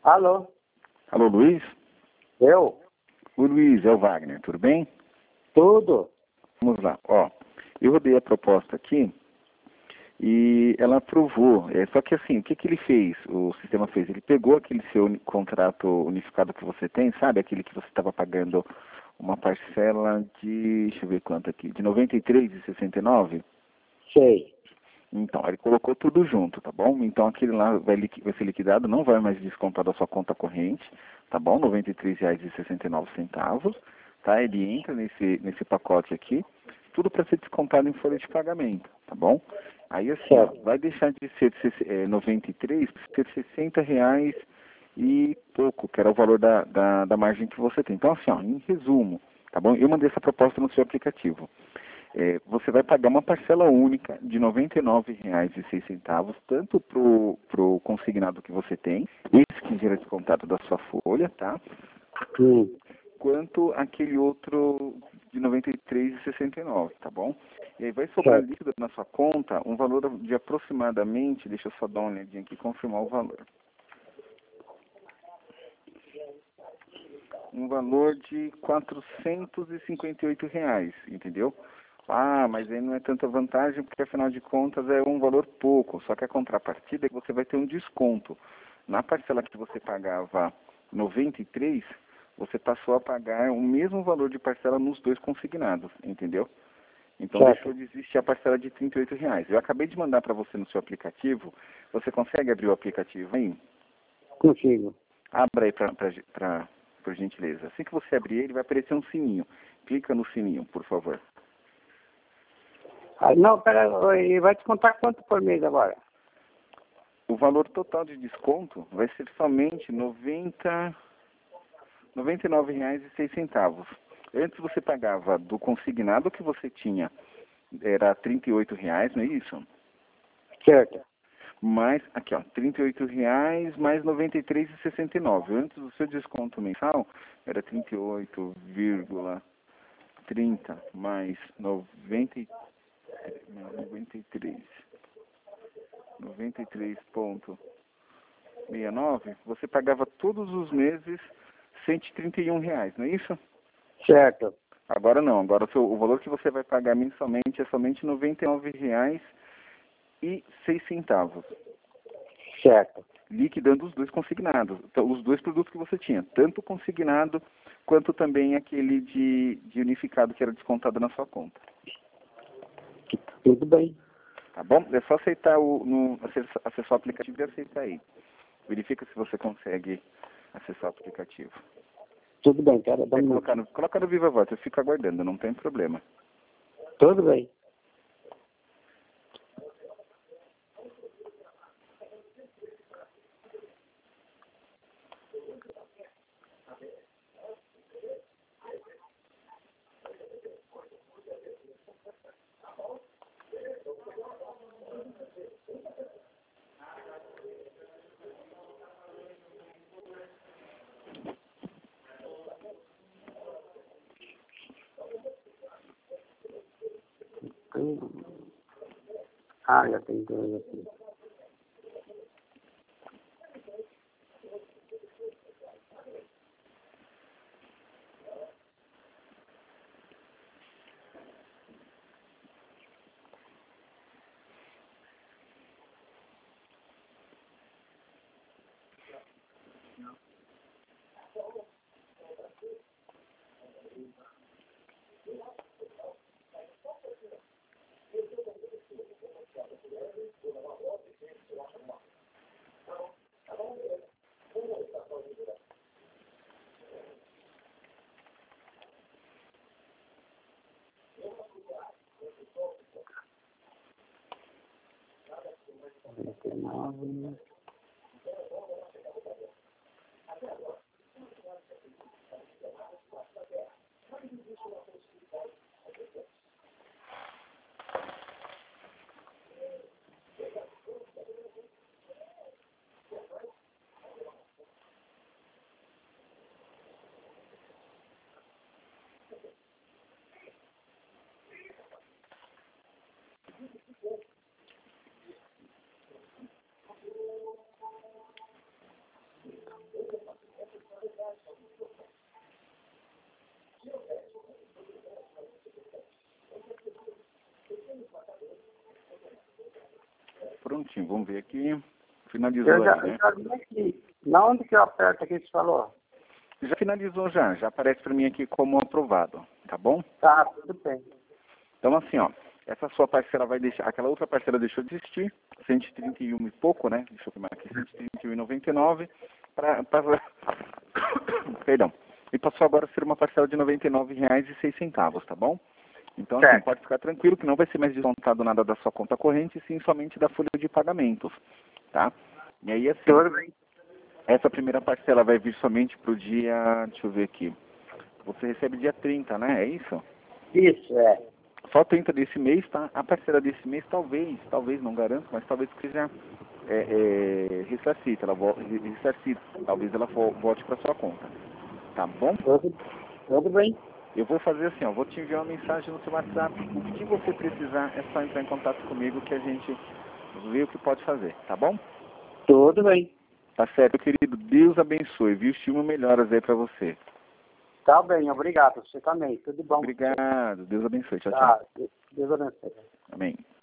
Alô? Alô, Luiz? Eu? O Luiz, é o Wagner, tudo bem? Tudo? Vamos lá, ó. Eu rodei a proposta aqui e ela aprovou. Só que assim, o que que ele fez? O sistema fez? Ele pegou aquele seu contrato unificado que você tem, sabe? Aquele que você estava pagando uma parcela de, deixa eu ver quanto aqui, de R$ 93,69. Sei. Então, ele colocou tudo junto, tá bom? Então, aquele lá vai ser liquidado, não vai mais descontar da sua conta corrente, tá bom? R$ 93,69, tá? Ele entra nesse pacote aqui, tudo para ser descontado em folha de pagamento, tá bom? Aí, assim, ó, Certo. vai deixar de ser 93 para ser R$ 60 e pouco, que era o valor da margem que você tem. Então, assim, ó, em resumo, tá bom? Eu mandei essa proposta no seu aplicativo. Você vai pagar uma parcela única de R$ 99,06, tanto para o consignado que você tem, esse que gera descontado da sua folha, tá? Hum. Quanto aquele outro de R$ 93,69, tá bom? E aí vai sobrar Certo. líquido na sua conta um valor de aproximadamente, deixa eu só dar uma olhadinha aqui e confirmar o valor. Um valor de R$ 458, entendeu? Ah, mas aí não é tanta vantagem porque afinal de contas é um valor pouco, só que a contrapartida é que você vai ter um desconto. Na parcela que você pagava 93, você passou a pagar o mesmo valor de parcela nos dois consignados, entendeu? Então Certo. deixou de existir a parcela de R$ 38. Eu acabei de mandar para você no seu aplicativo, você consegue abrir o aplicativo aí? Consigo. Abra aí por gentileza. Assim que você abrir ele vai aparecer um sininho. Clica no sininho, por favor. Ah, não, pera, e vai descontar quanto por mês agora? O valor total de desconto vai ser somente R$ 99,06. Antes você pagava do consignado que você tinha, era R$ 38, não é isso? Certo. Mais, aqui ó, R$ 38 mais R$ 93,69. Antes o seu desconto mensal era 38,30 mais 93,69, você pagava todos os meses R$ 131, não é isso? Certo. Agora não, agora o valor que você vai pagar mensalmente é somente R$ 99,06, Certo. liquidando os dois consignados, então, os dois produtos que você tinha, tanto o consignado quanto também aquele de unificado que era descontado na sua conta. Tudo bem. Tá bom? É só aceitar acessar o aplicativo e aceitar aí. Verifica se você consegue acessar o aplicativo. Tudo bem, cara. Dá um minuto. Colocar no Viva Voz, eu fico aguardando, não tem problema. Tudo bem. Ah, já tem dois aqui. Nove. que finalizou já, aí, né? já vi aqui. Na onde que eu aperto aqui que você falou? Já finalizou já aparece para mim aqui como aprovado, tá bom? Tá, tudo bem. Então assim, ó, essa sua parcela vai deixar, aquela outra parcela deixou de existir, 131 e pouco, né? Deixa eu filmar aqui, 131,99 para perdão. E passou agora a ser uma parcela de R$ 99,06, tá bom? Então assim, Certo. pode ficar tranquilo que não vai ser mais descontado nada da sua conta corrente, sim somente da folha de pagamentos, tá? E aí assim, Tudo bem. essa primeira parcela vai vir somente pro dia, deixa eu ver aqui. Você recebe dia 30, né? É isso? Isso, é. Só 30 desse mês, tá? A parcela desse mês talvez, não garanto, mas talvez seja ressarcida, ressarcida. Talvez ela volte para sua conta. Tá bom? Tudo bem. Eu vou fazer assim, ó, vou te enviar uma mensagem no seu WhatsApp. O que você precisar é só entrar em contato comigo que a gente vê o que pode fazer, tá bom? Tudo bem. Tá certo, querido. Deus abençoe, viu? Estima melhoras aí pra você. Tá bem, obrigado. Você também. Tudo bom. Obrigado. Deus abençoe. Tchau, tchau. Tá. Deus abençoe. Amém.